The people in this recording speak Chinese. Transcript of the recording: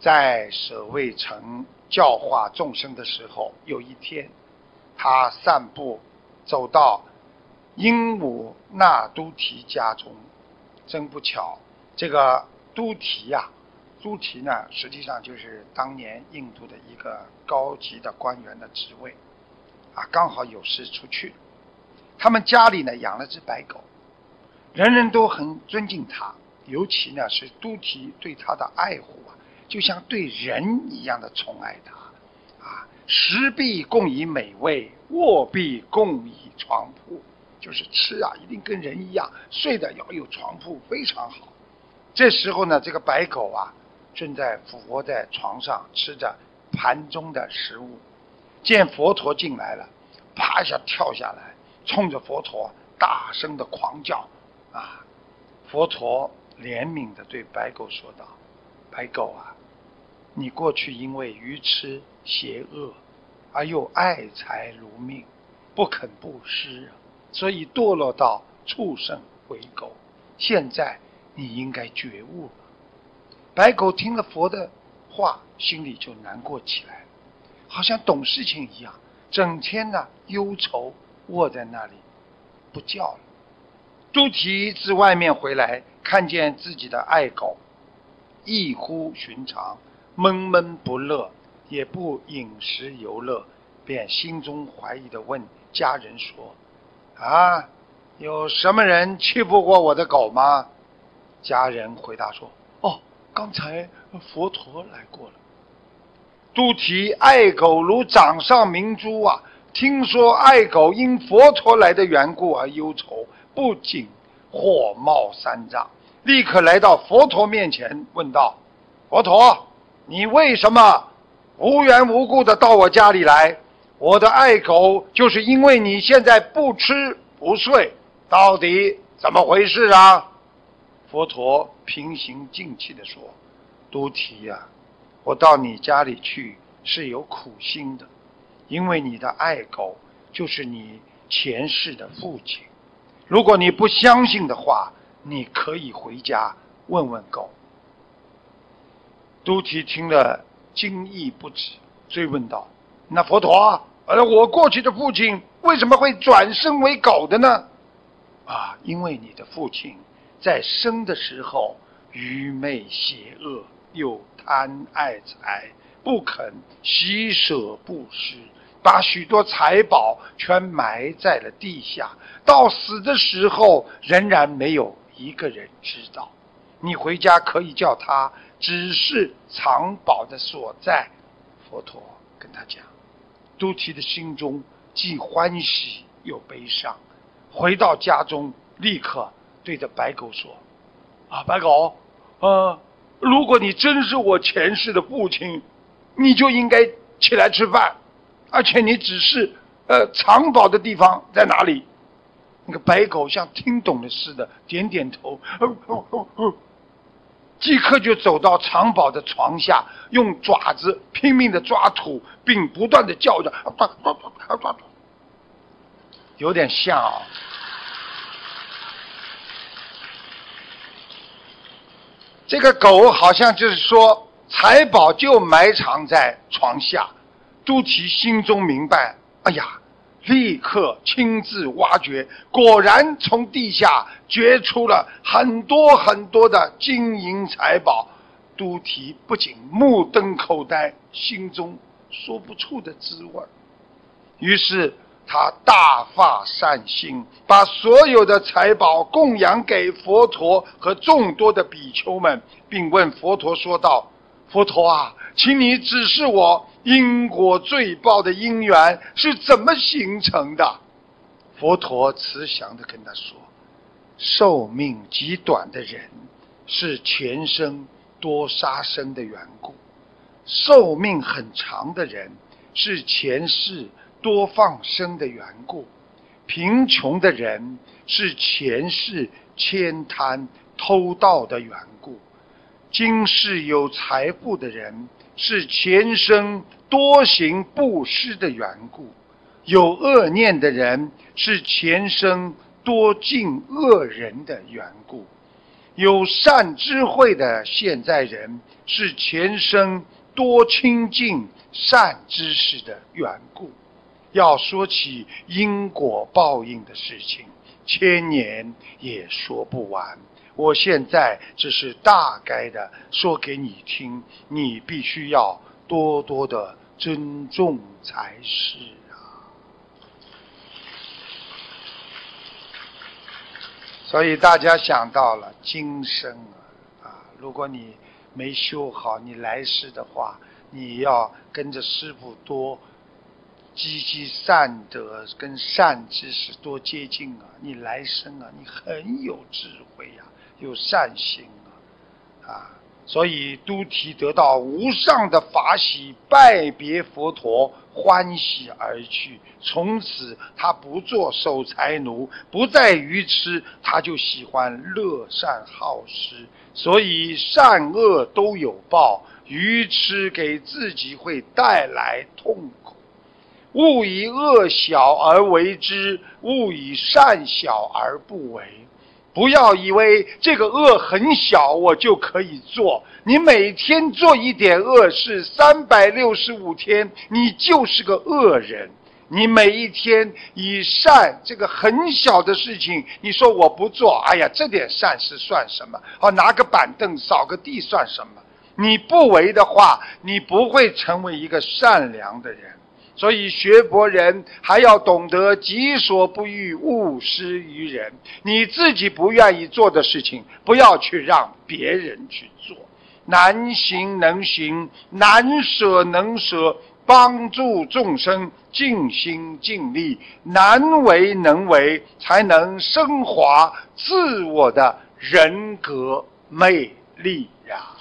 在舍卫城教化众生的时候，有一天他散步走到鹦鹉那都提家中，真不巧，这个都提都提呢实际上就是当年印度的一个高级的官员的职位刚好有事出去。他们家里呢养了只白狗，人人都很尊敬他，尤其呢是都提对他的爱护就像对人一样的宠爱他食必供以美味，卧必供以床铺，就是吃一定跟人一样，睡的要有床铺，非常好。这时候呢，这个白狗正在俯卧在床上吃着盘中的食物，见佛陀进来了，啪一下跳下来，冲着佛陀大声的狂叫佛陀怜悯地对白狗说道：白狗你过去因为愚痴邪恶而又爱财如命，不肯布施所以堕落到畜生为狗，现在你应该觉悟了。白狗听了佛的话，心里就难过起来，好像懂事情一样，整天忧愁卧在那里不叫了。都提自外面回来，看见自己的爱狗异乎寻常，闷闷不乐，也不饮食游乐，便心中怀疑地问家人说：有什么人欺负过我的狗吗？家人回答说：刚才佛陀来过了。都提爱狗如掌上明珠听说爱狗因佛陀来的缘故而忧愁，不仅火冒三丈，立刻来到佛陀面前问道：佛陀，你为什么无缘无故的到我家里来？我的爱狗就是因为你现在不吃不睡，到底怎么回事佛陀平心静气地说：都提我到你家里去是有苦心的，因为你的爱狗就是你前世的父亲。如果你不相信的话，你可以回家问问狗。都提听了惊异不止，追问道：那佛陀我过去的父亲为什么会转生为狗的呢？因为你的父亲在生的时候愚昧邪恶，又贪爱财，不肯惜舍布施，把许多财宝全埋在了地下，到死的时候仍然没有一个人知道。你回家可以叫他指示藏宝的所在。佛陀跟他讲。都提的心中既欢喜又悲伤，回到家中立刻对着白狗说：白狗如果你真是我前世的父亲，你就应该起来吃饭，而且你只是藏宝的地方在哪里？那个白狗像听懂了似的点点头，即刻就走到藏宝的床下，用爪子拼命的抓土，并不断的叫着，有点像这个狗好像就是说财宝就埋藏在床下。都提心中明白，立刻亲自挖掘，果然从地下掘出了很多很多的金银财宝。都提不仅目瞪口呆，心中说不出的滋味。于是他大发善心，把所有的财宝供养给佛陀和众多的比丘们，并问佛陀说道：佛陀请你指示我因果罪报的因缘是怎么形成的。佛陀慈祥地跟他说：寿命极短的人是前生多杀生的缘故，寿命很长的人是前世多放生的缘故，贫穷的人是前世悭贪偷盗的缘故，今世有财富的人是前生多行布施的缘故，有恶念的人是前生多敬恶人的缘故， 有善智慧的现在人，是前生多亲近善知识的缘故。要说起因果报应的事情，千年也说不完。我现在只是大概的说给你听，你必须要多多的尊重才是啊。所以大家想到了今生如果你没修好，你来世的话，你要跟着师父多积善德，跟善知识多接近你来生你很有智慧有善心所以都提得到无上的法喜，拜别佛陀，欢喜而去。从此他不做守财奴，不再愚痴，他就喜欢乐善好施。所以善恶都有报，愚痴给自己会带来痛苦。勿以恶小而为之，勿以善小而不为。不要以为这个恶很小我就可以做，你每天做一点恶事，365天你就是个恶人。你每一天以善这个很小的事情，你说我不做，哎呀，这点善事算什么？拿个板凳扫个地算什么？你不为的话，你不会成为一个善良的人。所以学佛人还要懂得己所不欲，勿施于人。你自己不愿意做的事情，不要去让别人去做。难行能行，难舍能舍，帮助众生尽心尽力，难为能为，才能升华自我的人格魅力呀。